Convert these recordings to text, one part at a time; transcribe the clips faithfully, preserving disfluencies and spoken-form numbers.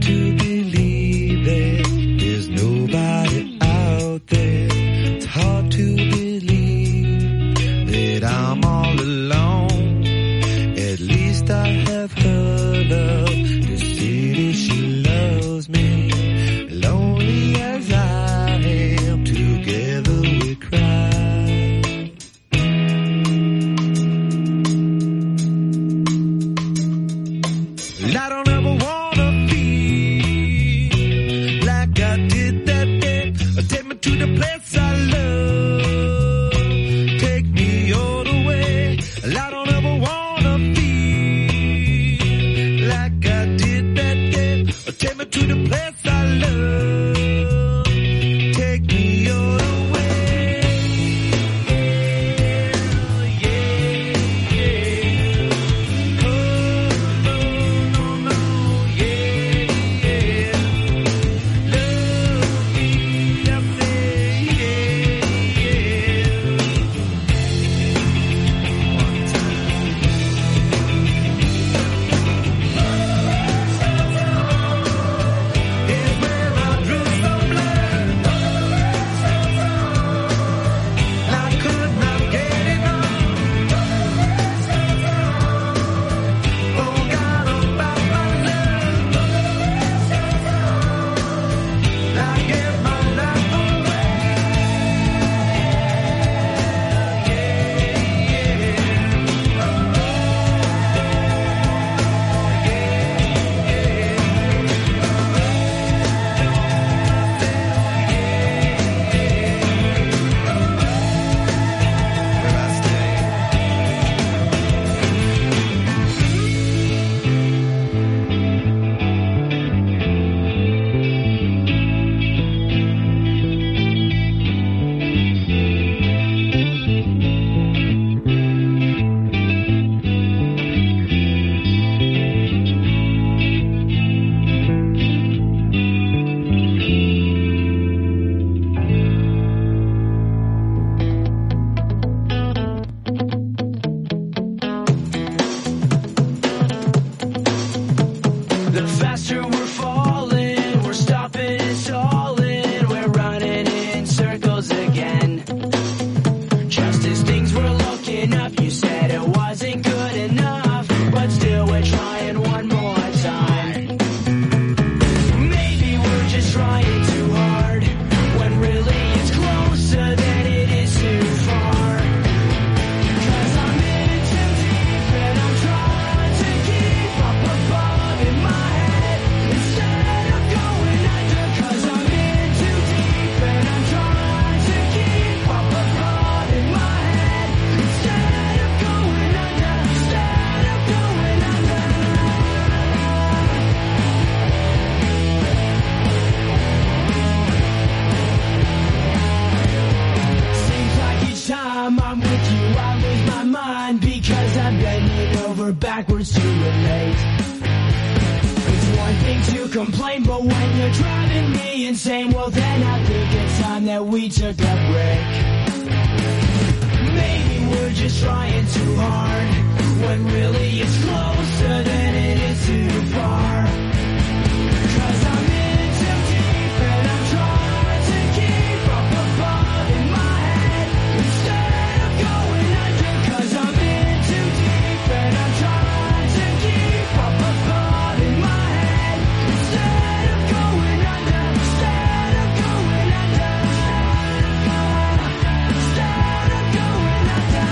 to believe that there's nobody out there. It's hard to believe that I'm all alone. At least I have her love to see that she loves me. Lonely as I am, together we cry. And I don't ever wanna feel like I did that day. Take me to the place I love. Take me all the way. And I don't ever wanna feel like I did that day. Take me to the place I love. Take me all the way. Yeah, yeah. Oh, no, no, no, yeah, yeah. Love me, I say, yeah, yeah. One time. Is where I drew some blood. I could not get enough. Forgot about my love. I gave my life away. Where I stay. The faster we're falling, we're stopping and stalling, we're running in circles again. Just as things were looking up, you said it wasn't good enough, but still we're trying one more time. Maybe we're just trying too hard, when really it's closer than it is too far. 'Cause I'm in too deep and I'm trying to keep up above in my head instead of going under. 'Cause I'm in too deep and I'm trying to keep up above in my head instead of going under. Instead of going under. Seems like each time I'm with you, I lose my mind because I'm bending over backwards to relate. It's one thing to complain, but when you're driving me insane, well then I think it's time that we took a break. Maybe we're just trying too hard, when really it's closer than it is too far. 'Cause I'm in too deep and I'm trying to keep up above in my head instead of going under. 'Cause I'm in too deep and I'm trying to keep up above in my head instead of going under. Instead of going under. Instead of going under.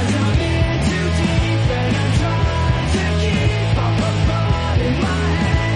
in my head.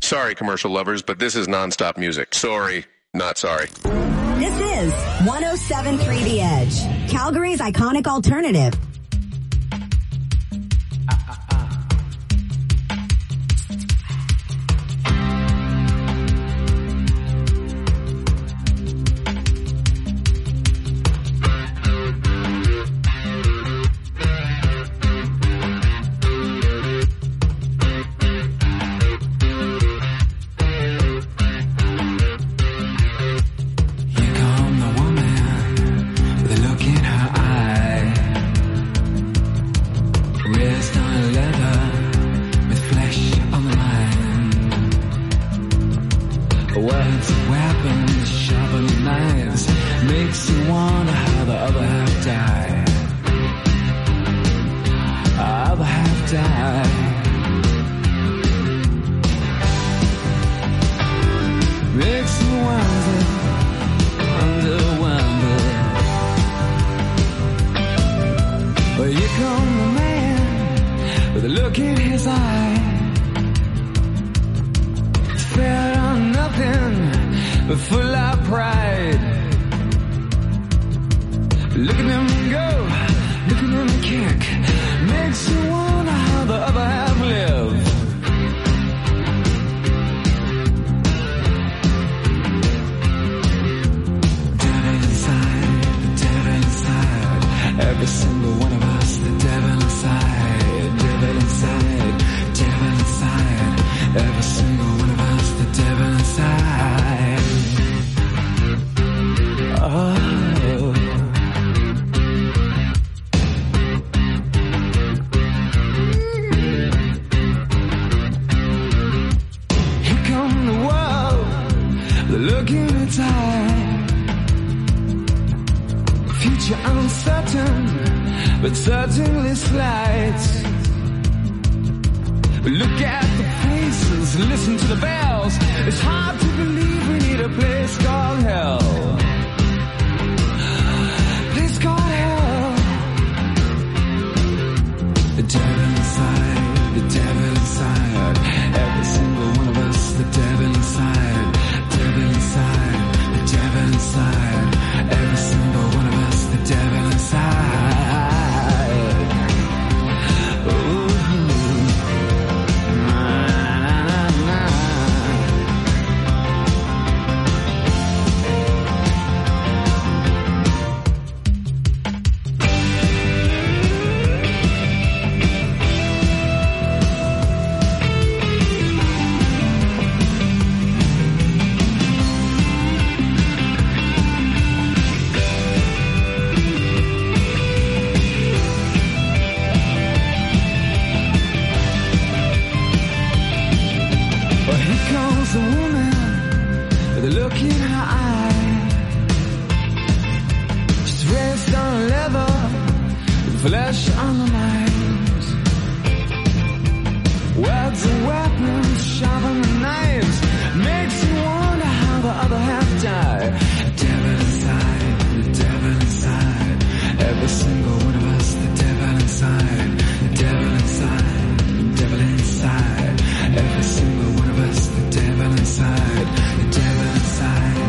Sorry, commercial lovers, but this is nonstop music. Sorry, not sorry. This is one oh seven point three The Edge, Calgary's iconic alternative. Every single one of us, the devil inside, the devil inside.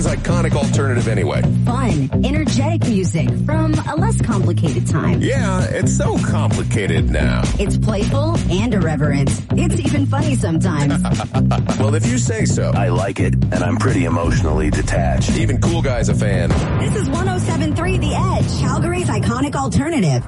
Calgary's iconic alternative anyway. Fun, energetic music from a less complicated time. Yeah, it's so complicated now. It's playful and irreverent. It's even funny sometimes. Well, if you say so. I like it, and I'm pretty emotionally detached. Even Cool Guy's a fan. This is one oh seven point three The Edge, Calgary's iconic alternative.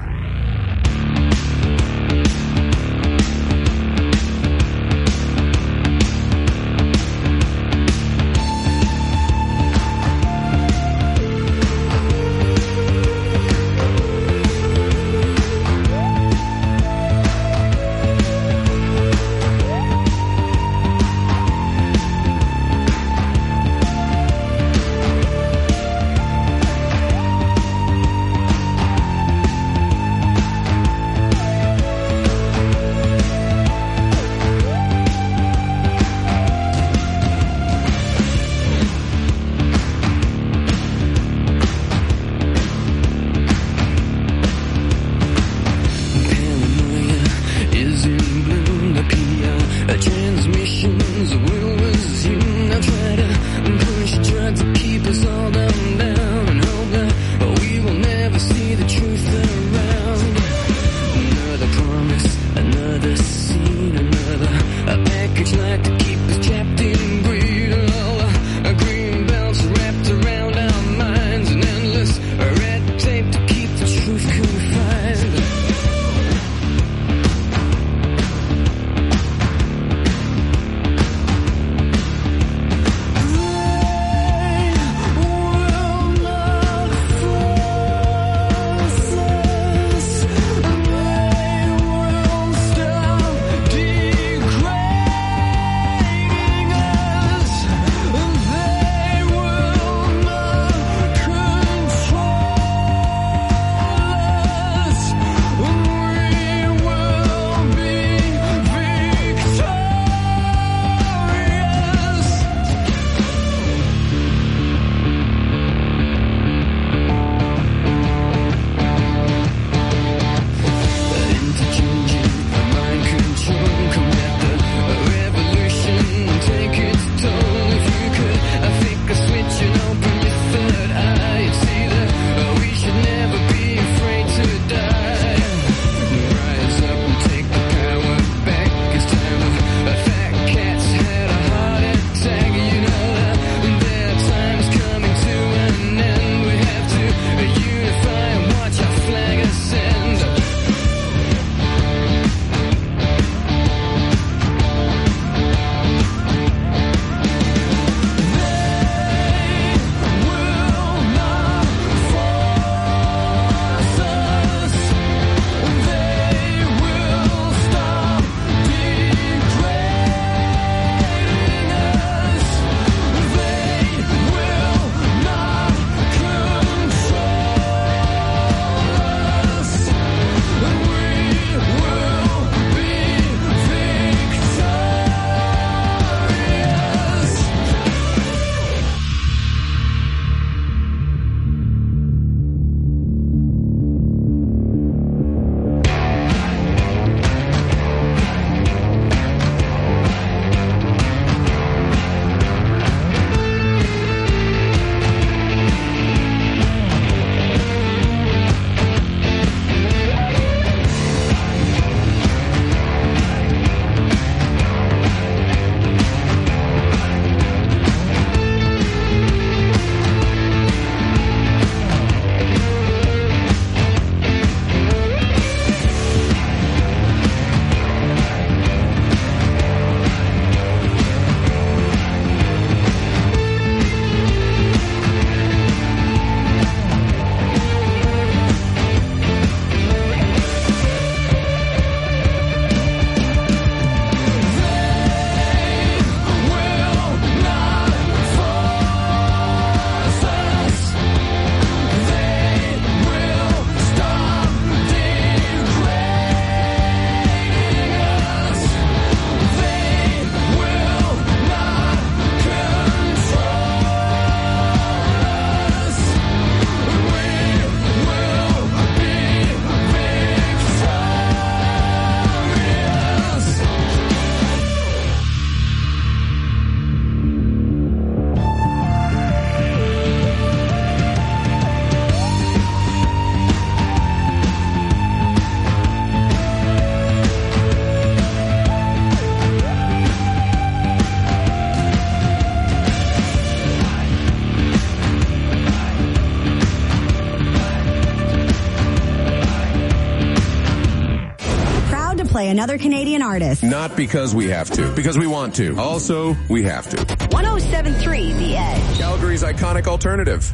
play another Canadian artist. Not because we have to, because we want to. Also, we have to. one oh seven point three The Edge. Calgary's iconic alternative.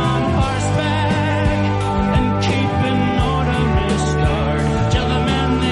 Till the man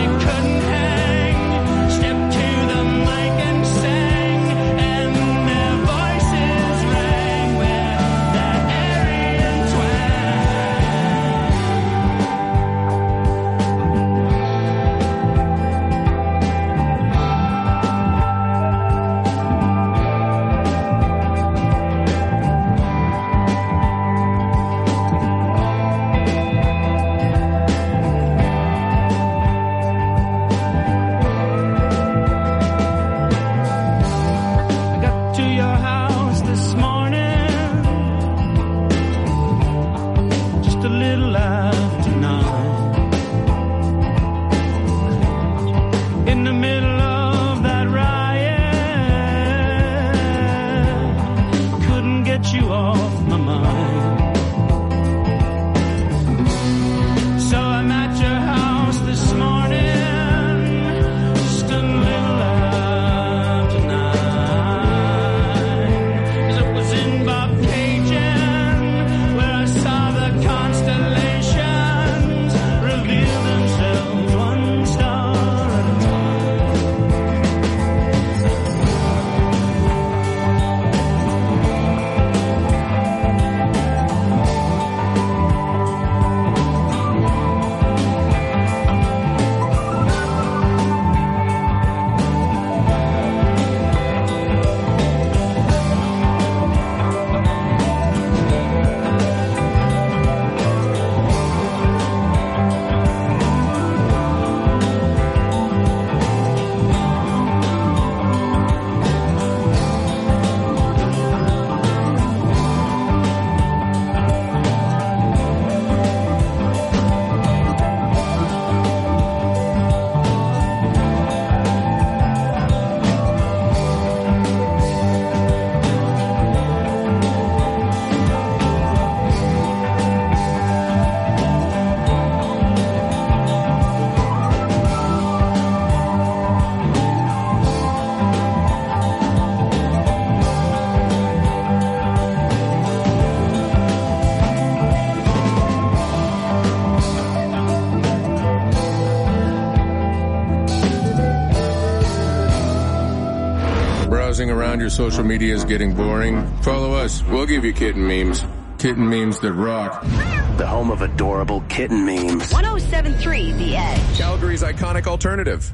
browsing around your social media is getting boring? Follow us. We'll give you kitten memes. Kitten memes that rock. The home of adorable kitten memes. one oh seven point three The Edge. Calgary's iconic alternative.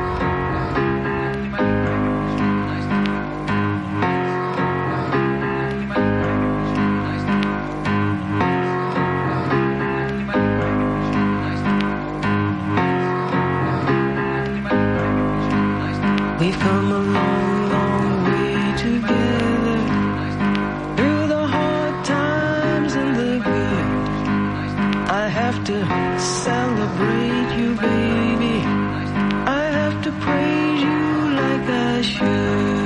We've come a long, long way together, through the hard times and the good. I have to celebrate you, baby. I have to praise you like I should.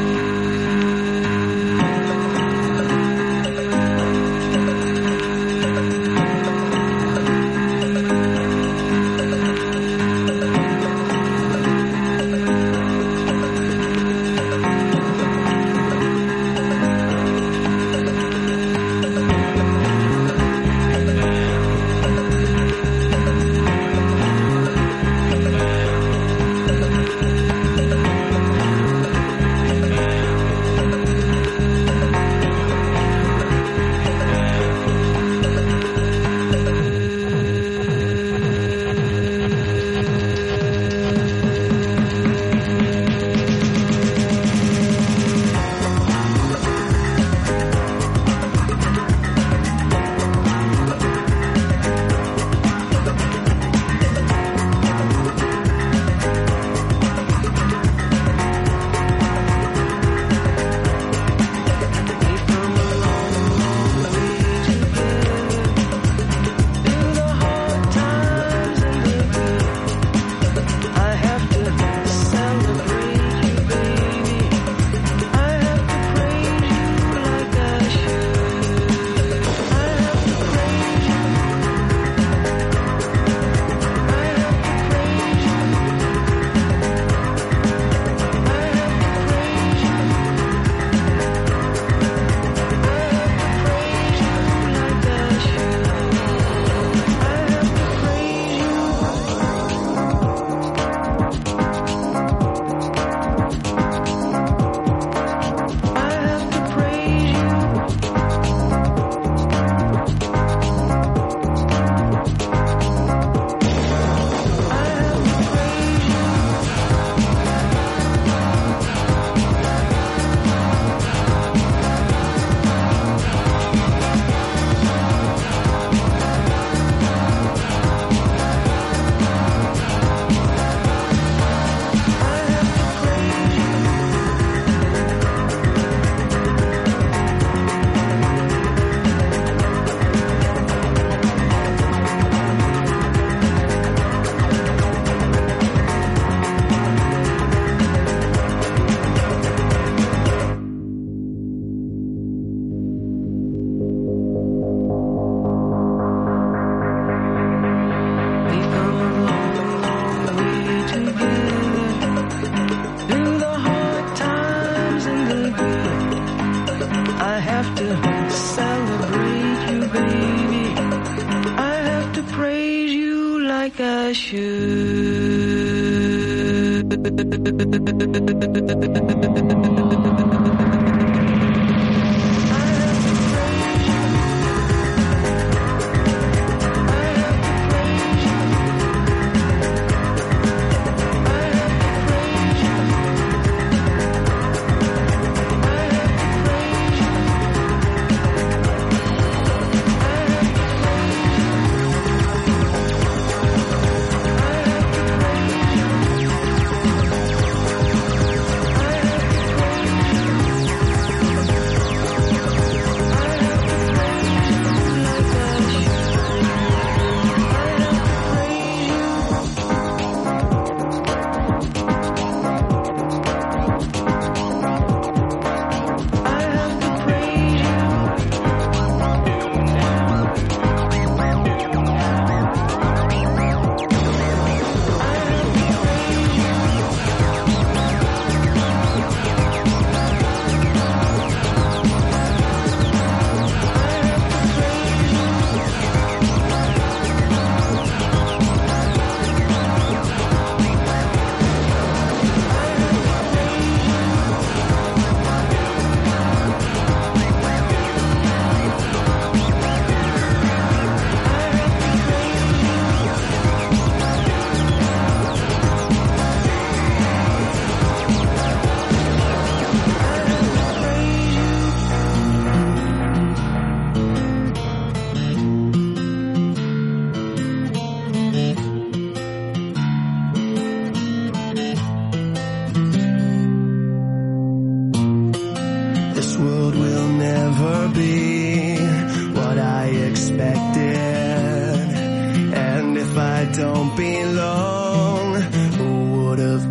I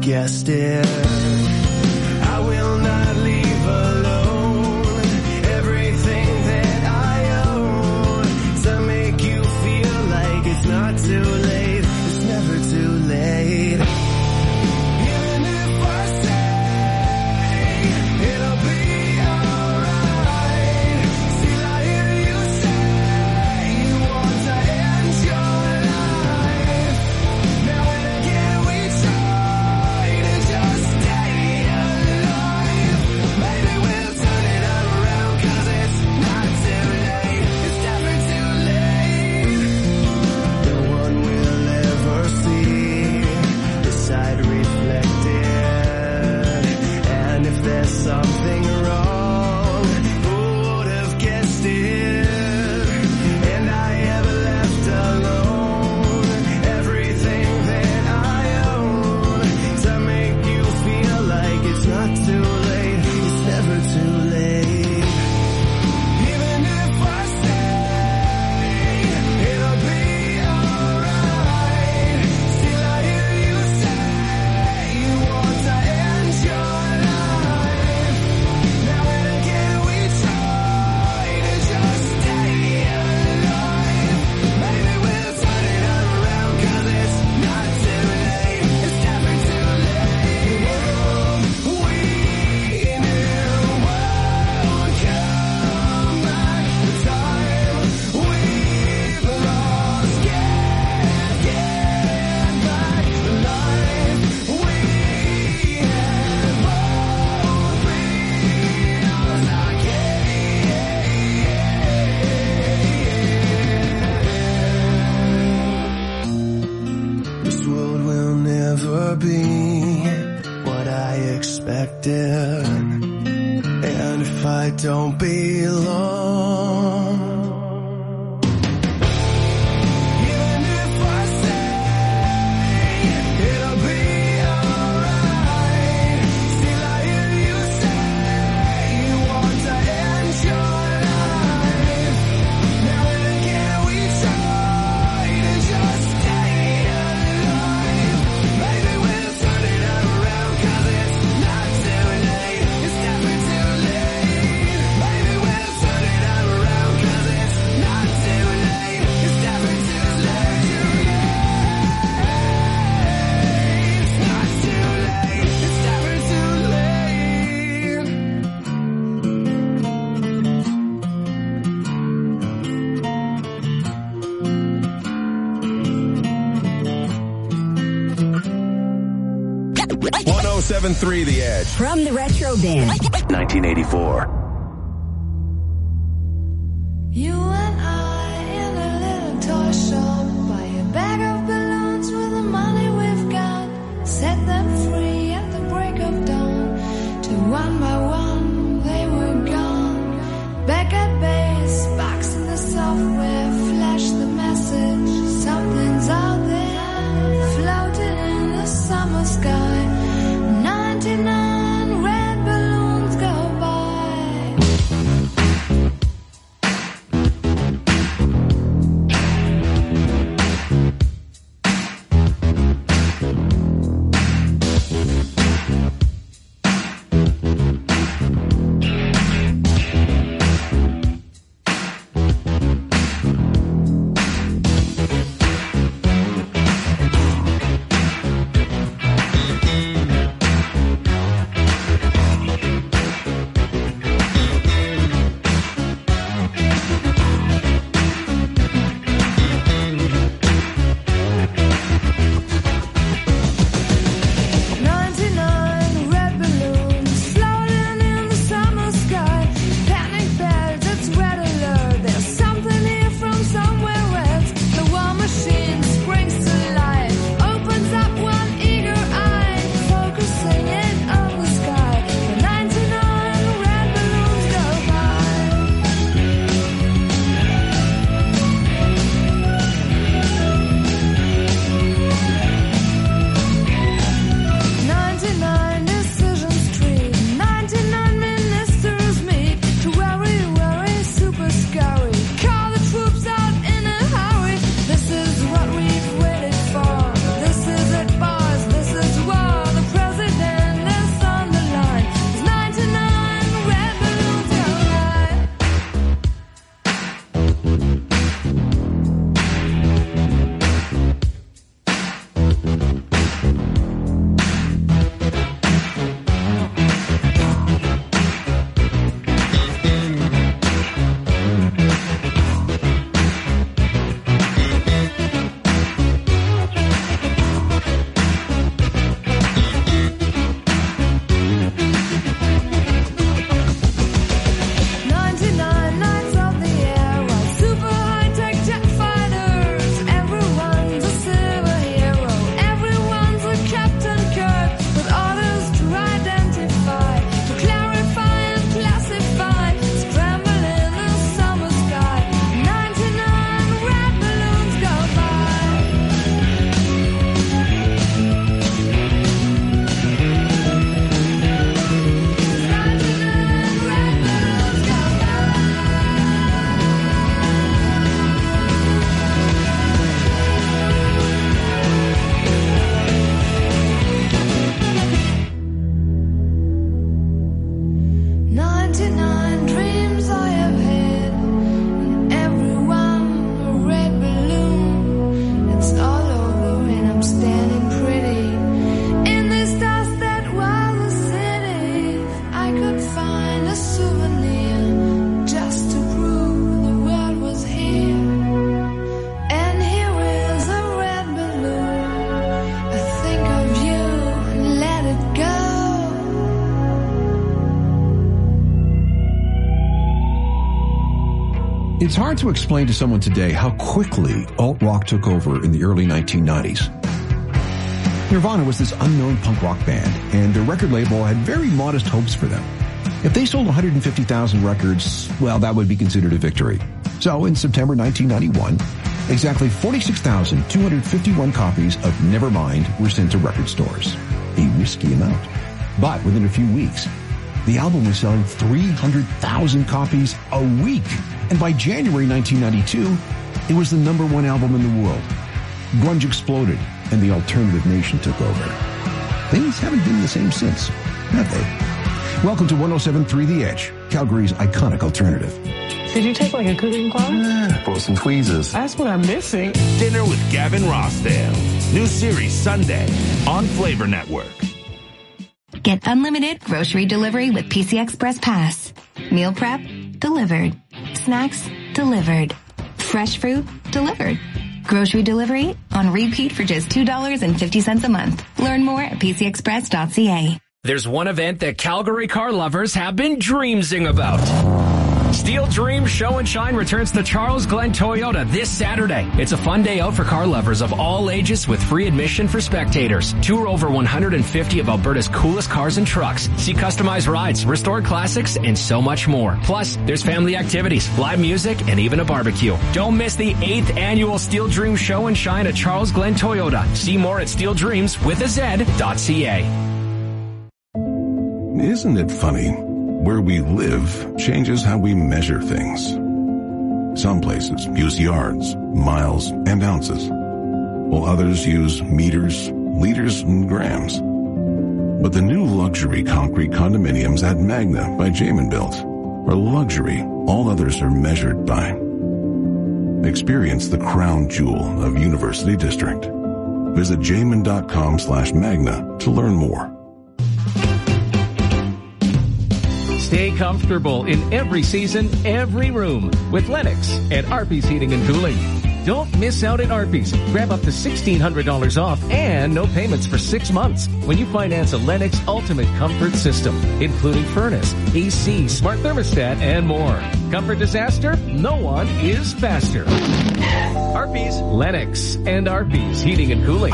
guessed it. I will not leave alone everything that I own to make you feel like it's not too late. It's never too late. Even if I say it'll be alright, still I hear you say you want to end your life. Now and again we try to just stay alive. Maybe we'll turn it around, 'cause it's not too late. It's never too late. No one will ever see the side reflected. And if there's something wrong, who would have guessed it? And I ever left alone everything that I own to make you feel like it's not too late. It's never too late. Even if I say it'll be alright, still I hear you say you want to end your life. Now and again we try to just stay alive. Maybe we'll turn it around, 'cause it's not too late. It's never too late. We knew won't come back. The time we've lost can't get back. The life we had both feels like this world will never be what I expected. And if I don't belong, even if I say it'll be alright, still I hear you say you want to end your life. Now and again we try to just stay alive. Maybe we'll turn it around, 'cause it's not too late. It's never too late. Maybe we'll turn it around, 'cause it's not too late. It's never too late. It's not too late. It's never too late. one oh seven point three The Edge. From the Retro Bin. nineteen eighty-four. You and I in a little toy shop, buy a bag of balloons with the money we've got, set them free at the break of dawn. Till one by one they were gone. Back at base, box in the software, flash the message. Something's out there, floating in the summer sky. ninety-nine red balloons go by. It's hard to explain to someone today how quickly alt-rock took over in the early nineteen nineties. Nirvana was this unknown punk rock band, and their record label had very modest hopes for them. If they sold one hundred fifty thousand records, well, that would be considered a victory. So in September nineteen ninety-one, exactly forty-six thousand two hundred fifty-one copies of Nevermind were sent to record stores. A risky amount. But within a few weeks, the album was selling three hundred thousand copies a week. And by January nineteen ninety-two, it was the number one album in the world. Grunge exploded, and the alternative nation took over. Things haven't been the same since, have they? Welcome to one oh seven point three The Edge, Calgary's iconic alternative. Did you take like a cooking class? Yeah, for some tweezers. That's what I'm missing. Dinner with Gavin Rossdale. New series Sunday on Flavor Network. Get unlimited grocery delivery with P C Express Pass. Meal prep, delivered. Snacks, delivered. Fresh fruit, delivered. Grocery delivery on repeat for just two dollars and fifty cents a month. Learn more at p c express dot c a. There's one event that Calgary car lovers have been dreamsing about. Steel Dreams Show and Shine returns to Charles Glen Toyota this Saturday. It's a fun day out for car lovers of all ages with free admission for spectators. Tour over one hundred fifty of Alberta's coolest cars and trucks. See customized rides, restored classics, and so much more. Plus, there's family activities, live music, and even a barbecue. Don't miss the eighth annual Steel Dreams Show and Shine at Charles Glen Toyota. See more at steel dreams with a Z dot c a. Isn't it funny? Where we live changes how we measure things. Some places use yards, miles, and ounces, while others use meters, liters, and grams. But the new luxury concrete condominiums at Magna by Jamin Built are luxury all others are measured by. Experience the crown jewel of University District. Visit jamin.com slash magna to learn more. Stay comfortable in every season, every room with Lennox at Arby's Heating and Cooling. Don't miss out at Arby's. Grab up to sixteen hundred dollars off and no payments for six months when you finance a Lennox Ultimate Comfort System, including furnace, A C, smart thermostat, and more. Comfort disaster? No one is faster. Arby's, Lennox, and Arby's Heating and Cooling.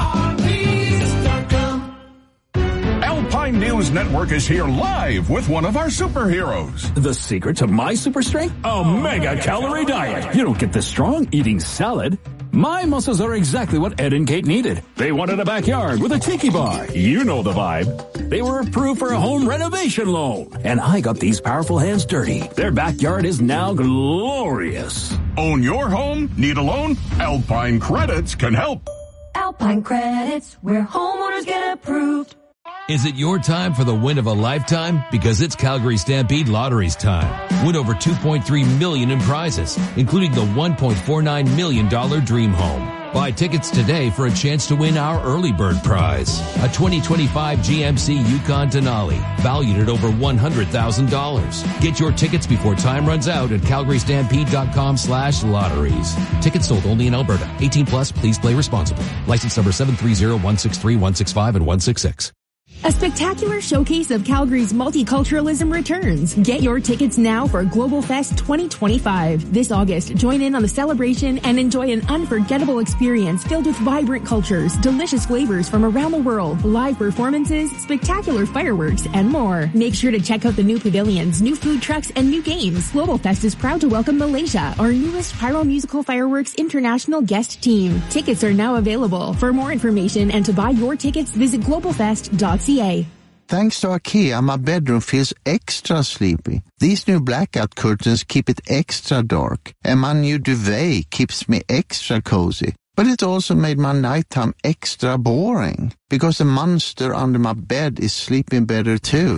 Alpine News Network is here live with one of our superheroes. The secret to my super strength? A mega calorie diet. You don't get this strong eating salad. My muscles are exactly what Ed and Kate needed. They wanted a backyard with a tiki bar. You know the vibe. They were approved for a home renovation loan. And I got these powerful hands dirty. Their backyard is now glorious. Own your home? Need a loan? Alpine Credits can help. Alpine Credits, where homeowners get approved. Is it your time for the win of a lifetime? Because it's Calgary Stampede Lottery's time. Win over two point three million dollars in prizes, including the one point four nine million dollars Dream Home. Buy tickets today for a chance to win our early bird prize, a twenty twenty-five G M C Yukon Denali, valued at over one hundred thousand dollars. Get your tickets before time runs out at calgarystampede.com slash lotteries. Tickets sold only in Alberta. eighteen plus, please play responsibly. License number seven three zero one six three one six five and one six six. A spectacular showcase of Calgary's multiculturalism returns. Get your tickets now for Global Fest twenty twenty-five. This August, join in on the celebration and enjoy an unforgettable experience filled with vibrant cultures, delicious flavors from around the world, live performances, spectacular fireworks, and more. Make sure to check out the new pavilions, new food trucks, and new games. Global Fest is proud to welcome Malaysia, our newest Pyro Musical Fireworks International guest team. Tickets are now available. For more information and to buy your tickets, visit global fest dot c a. Thanks to IKEA, my bedroom feels extra sleepy. These new blackout curtains keep it extra dark, and my new duvet keeps me extra cozy. But it also made my nighttime extra boring, because the monster under my bed is sleeping better too.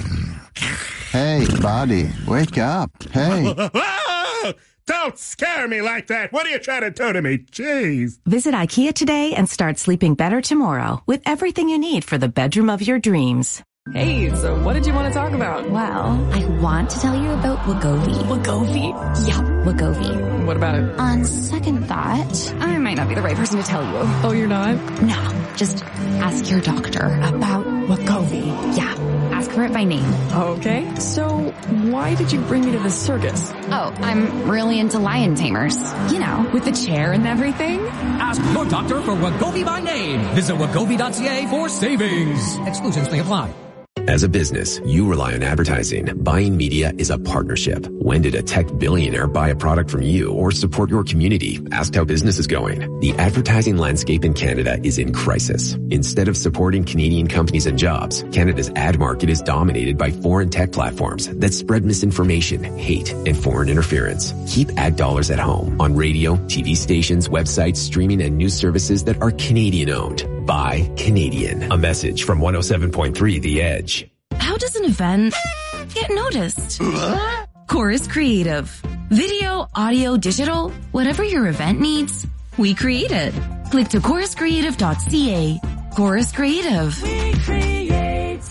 Hey, buddy, wake up. Hey. Don't scare me like that. What are you trying to do to me? Jeez. Visit IKEA today and start sleeping better tomorrow with everything you need for the bedroom of your dreams. Hey, so what did you want to talk about? Well, I want to tell you about Wegovy. Wegovy? Yeah, Wegovy. What about it? On second thought, I might not be the right person to tell you. Oh, you're not? No, just ask your doctor about Wegovy. Yeah, ask for it by name. Okay. So why did you bring me to this circus? Oh, I'm really into lion tamers. You know, with the chair and everything. Ask your doctor for Wegovy by name. Visit wegovy dot c a for savings. Exclusions may apply. As a business, you rely on advertising. Buying media is a partnership. When did a tech billionaire buy a product from you or support your community? Ask how business is going. The advertising landscape in Canada is in crisis. Instead of supporting Canadian companies and jobs, Canada's ad market is dominated by foreign tech platforms that spread misinformation, hate, and foreign interference. Keep ad dollars at home on radio, T V stations, websites, streaming, and news services that are Canadian-owned. Buy Canadian. A message from one oh seven point three The Edge. How does an event get noticed? Chorus Creative. Video, audio, digital, whatever your event needs, we create it. Click to chorus creative dot c a. Chorus Creative. We create.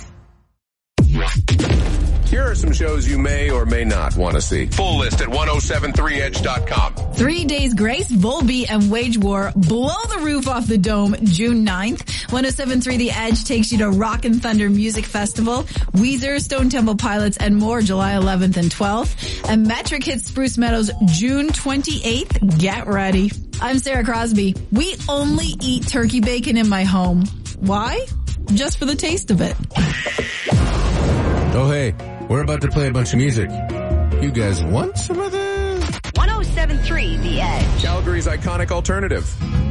Here are some shows you may or may not want to see. Full list at ten seventy-three edge dot com. Three Days Grace, Volbeat, and Wage War blow the roof off the dome June ninth. ten seventy-three The Edge takes you to Rock and Thunder Music Festival, Weezer, Stone Temple Pilots, and more July eleventh and twelfth. And Metric hits Spruce Meadows June twenty-eighth. Get ready. I'm Sarah Crosby. We only eat turkey bacon in my home. Why? Just for the taste of it. Oh, hey, we're about to play a bunch of music. You guys want some of this? ten seventy-three The Edge. Calgary's iconic alternative.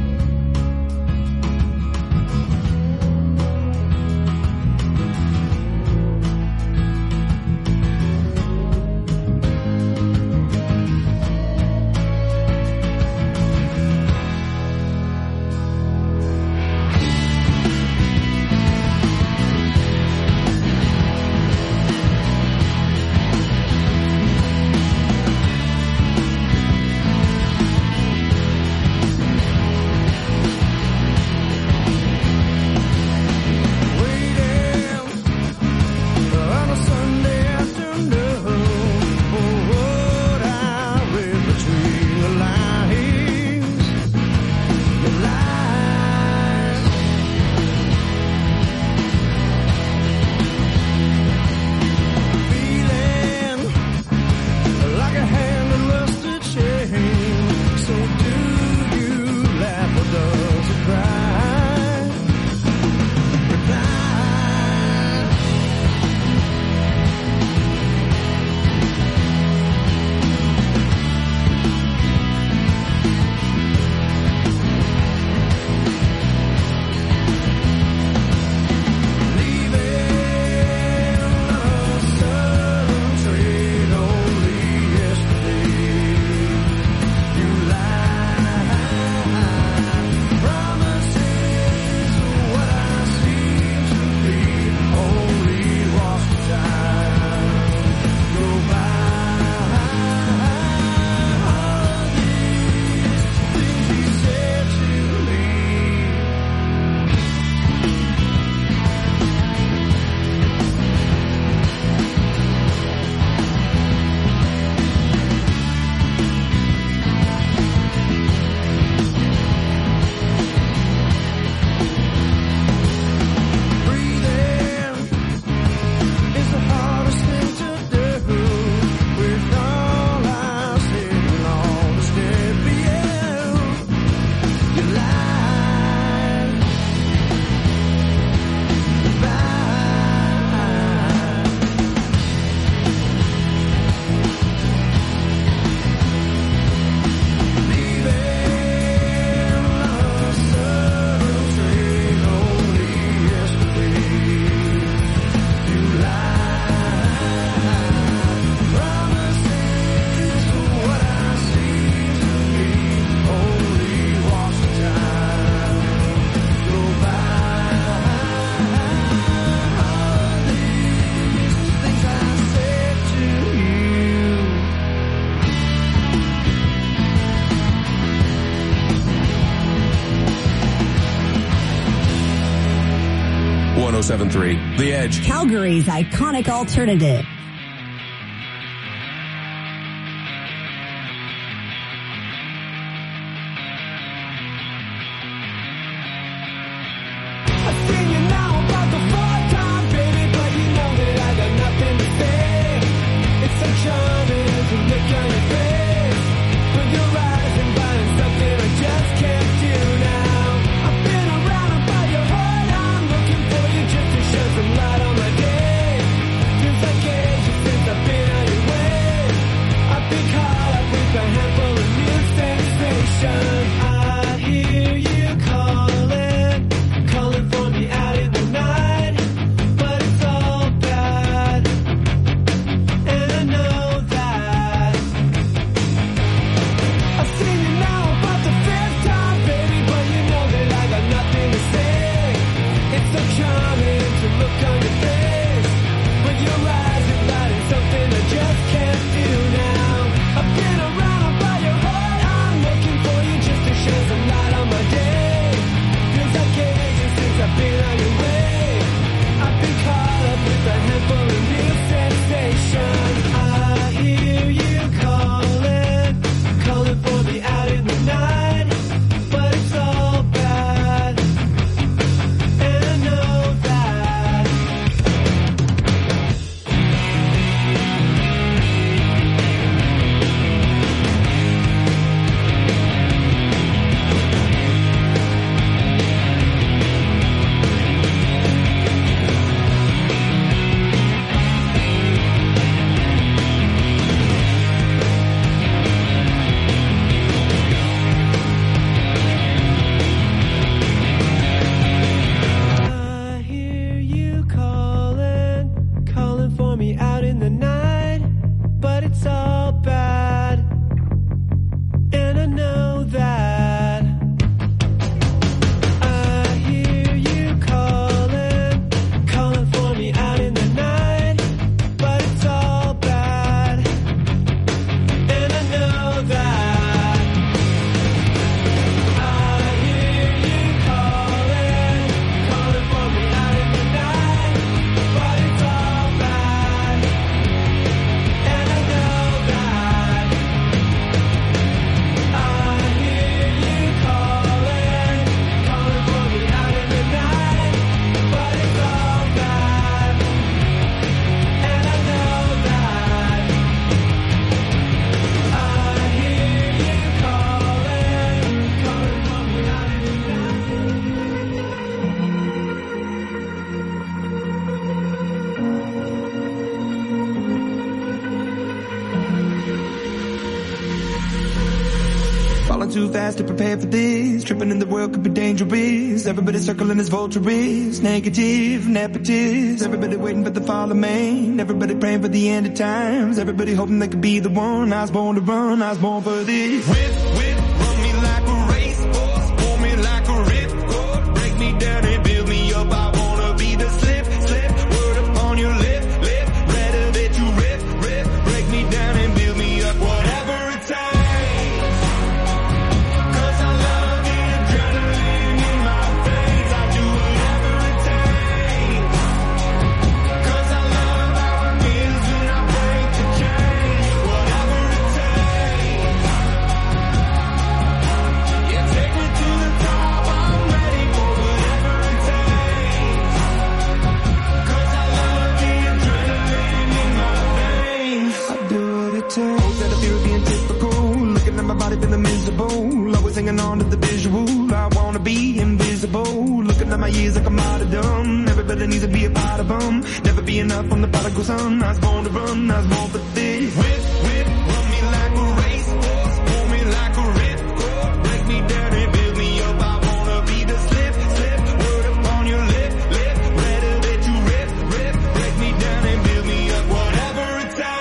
ten seventy-three The Edge. Calgary's iconic alternative. It's fast to prepare for this. Tripping in the world could be dangerous. Everybody circling as vultures. Negative, nepotist. Everybody waiting for the fall of man. Everybody praying for the end of times. Everybody hoping they could be the one. I was born to run, I was born for this. Whip, whip, run me like a racehorse. Pull me like a ripcord. Break me down and build me up. I wanna be the slip, slip. Word upon your lip, lip. Rather that you rip, rip. Break me down and build me up. Whatever it takes. Feeling miserable, always hanging on to the visual. I wanna be invisible, looking at my years like I'm martyrdom. Everybody needs to be a part of them. Never be enough on the prodigal son. I was born to run, I was born for this. Whip, whip, run me like a racehorse, pull me like a ripcord. Break me down and build me up. I wanna be the slip, slip. Word upon your lip, lip. Rather that you rip, rip. Break me down and build me up. Whatever it takes.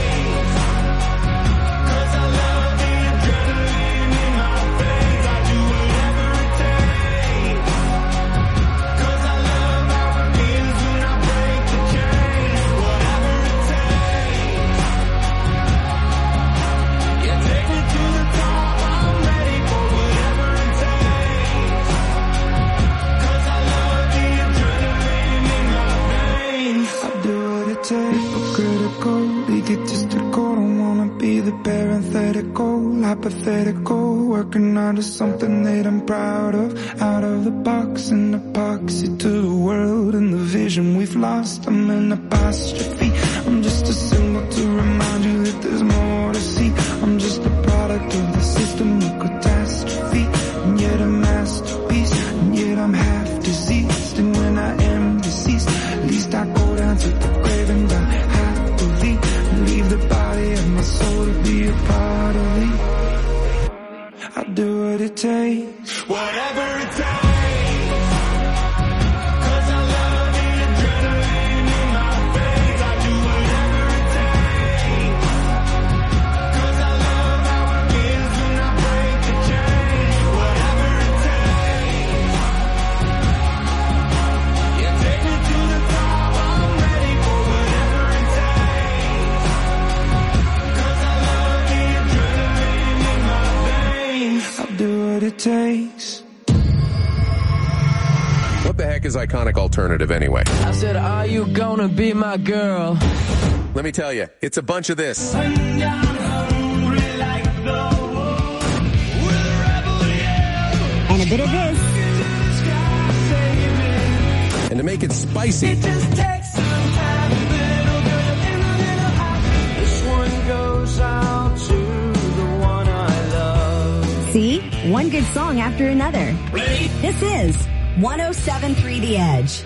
Hypothetical, working out of something that I'm proud of. Out of the box, an epoxy to the world and the vision we've lost. I'm an apostrophe. I'm just a symbol to remind you that there's more to see. I'm just a product of the system of catastrophe, and yet a masterpiece, and yet I'm half diseased. And when I am deceased, at least I go down to the grave and die happily, and leave the body of my soul to be a part of me. I'll do what it takes, whatever it takes. Cause I love the adrenaline in my veins. I'll do whatever it takes. Cause I love how it feels when I break the chains. Whatever it takes. Yeah, take me to the top. I'm ready for whatever it takes. Cause I love the adrenaline in my veins. I'll do what it takes. What the heck is Iconic Alternative anyway? I said, are you gonna be my girl? Let me tell you, it's a bunch of this. And a bit of this. And to make it spicy, it just takes some time. Little girl, little, little hot. This one goes out to the one I love. See? One good song after another. Ready? This is one oh seven point three The Edge.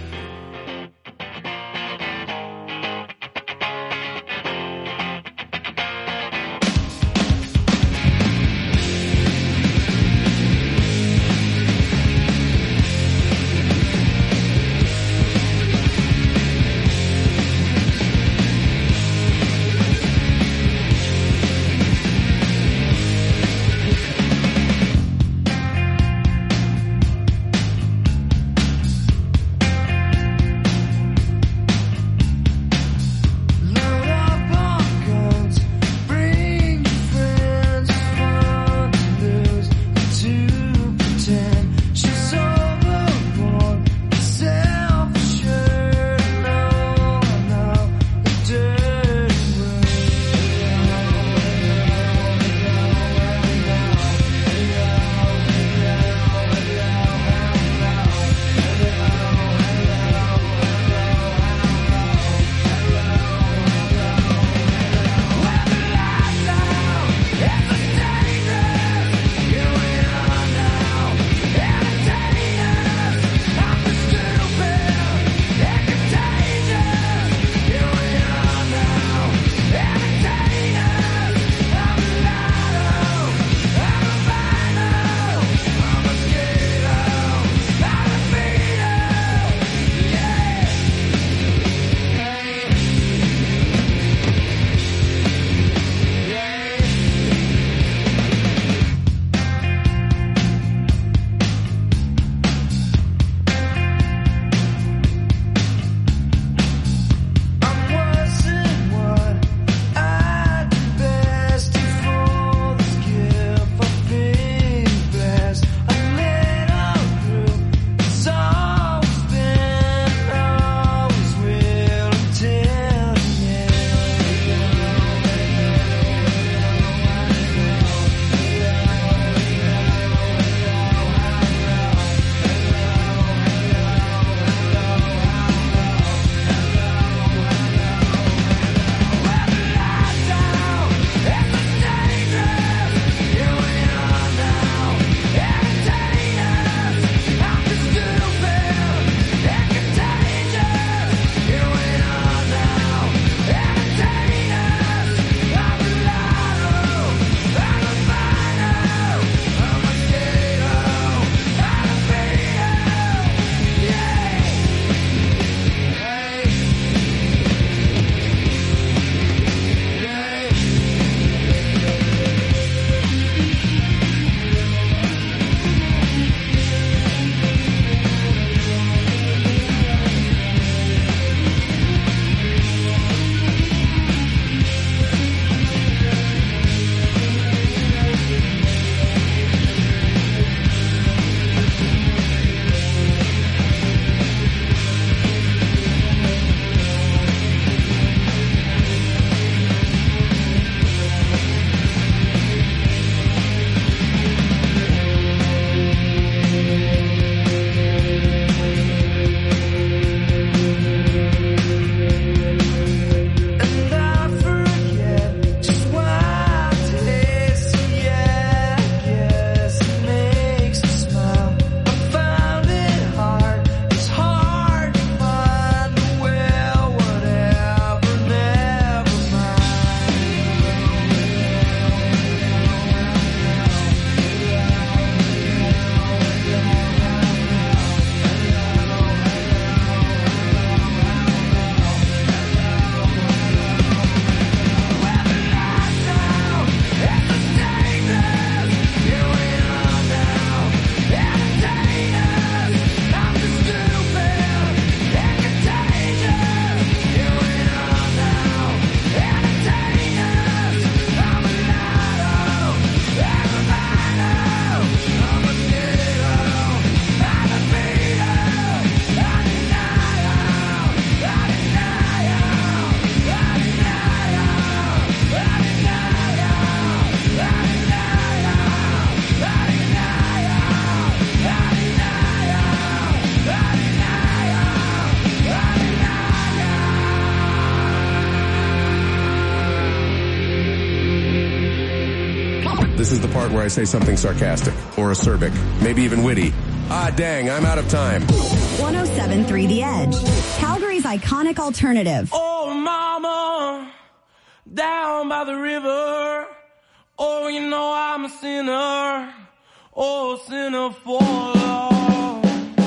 This is the part where I say something sarcastic or acerbic, maybe even witty. Ah, dang, I'm out of time. one oh seven point three The Edge, Calgary's iconic alternative. Oh, mama, down by the river. Oh, you know I'm a sinner. Oh, sinner for love.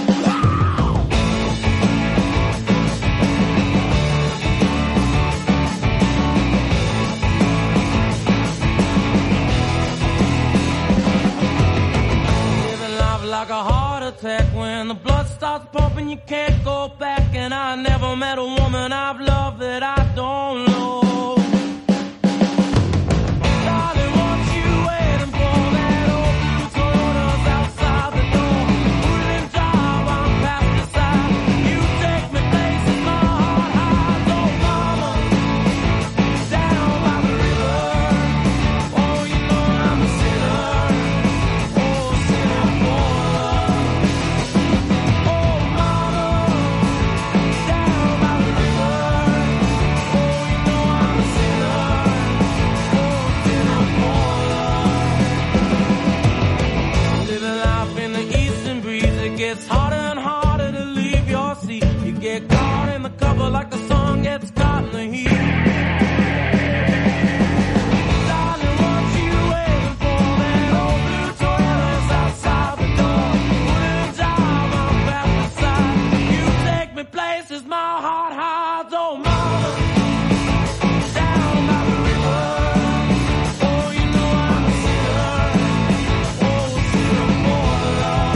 Living life like a heart attack. When the blood starts pumping, you can't go back. And I never met a woman I've loved that I don't know. It's harder and harder to leave your seat. You get caught in the cover like the song gets caught in the heat. Darling, what you waiting for? That old blue Toyota's outside the door. Wouldn't drive on back beside. You take me places my heart hides. Oh, mama, down by the river. Oh, you know I'm a sinner. Oh, a sinner for love.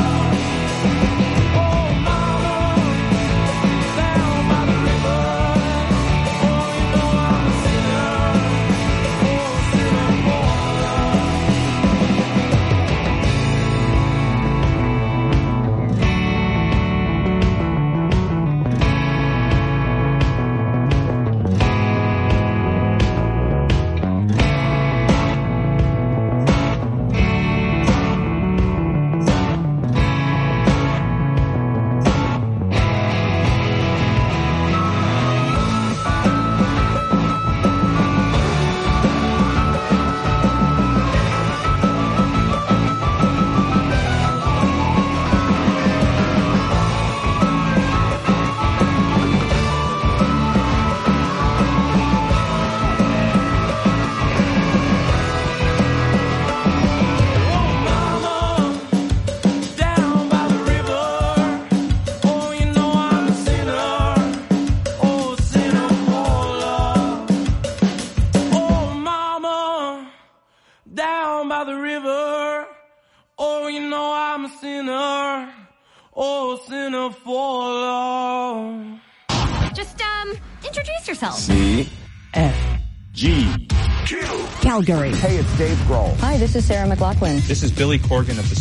Down by the river. Oh, you know I'm a sinner. Oh, sinner for love. Just, um, introduce yourself. C. F. G. Calgary. Hey, it's Dave Grohl. Hi, this is Sarah McLachlan. This is Billy Corgan of the